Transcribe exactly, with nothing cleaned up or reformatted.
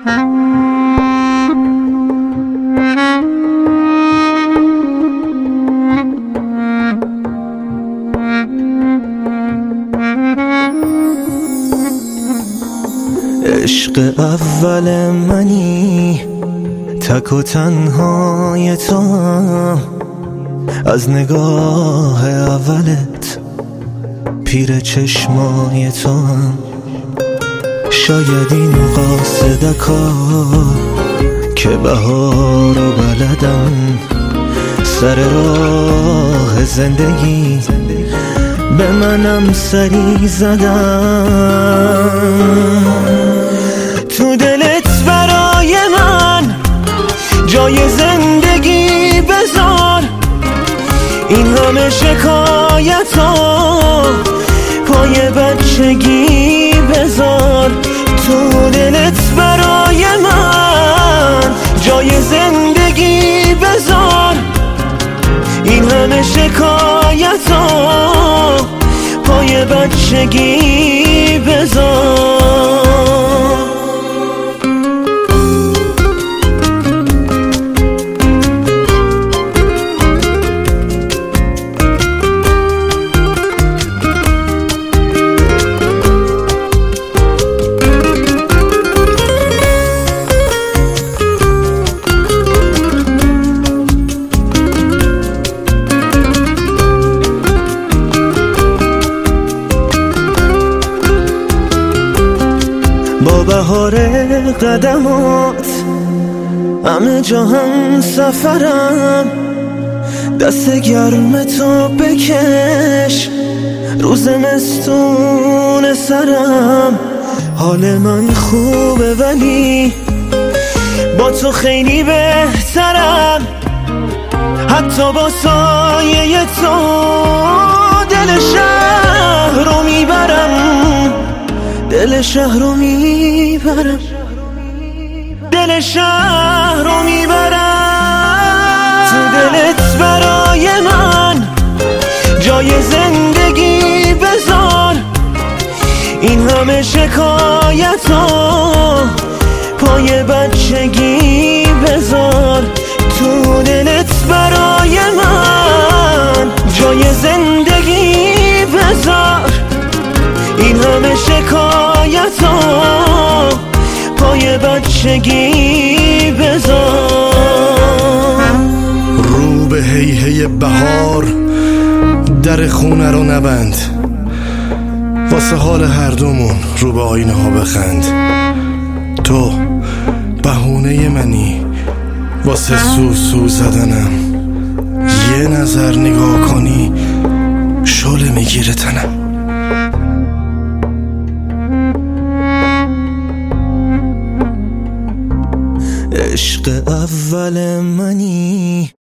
عشق اول منی، تک و تنهای تو هم، از نگاه اولت پیر چشمای تو هم. شاید این قاصدکا که بهار و بلدن، سر راه زندگی به منم سری زدن. تو دلت برای من جای زندگی بذار، این همه شکایتا پای بچگی بذار. تو دلت برای من جای زندگی بذار، این همه شکایتا پای بچگی بذار. با بهار قدمات همه جا هم سفرم، دست گرم تو بکش روز زمستون سرم. حال من خوبه ولی با تو خیلی بهترم، حتی با سایه تو دل شهر رو میبرم، دل شهر رو میبرم، دل شهر رو میبرم. تو دلت برای من جای زندگی بذار، این همه شکایتا پای بچگی بذار. تو دلت برای من جای زندگی بذار، این همه شکایتا پای بچگی بذار. رو به هی هی بهار در خونه رو نبند، واسه حال هر دومون رو به آینه ها بخند. تو بهونه منی واسه سو سو زدنم، یه نظر نگاه کنی شعله میگیره تنم. عشق اول منی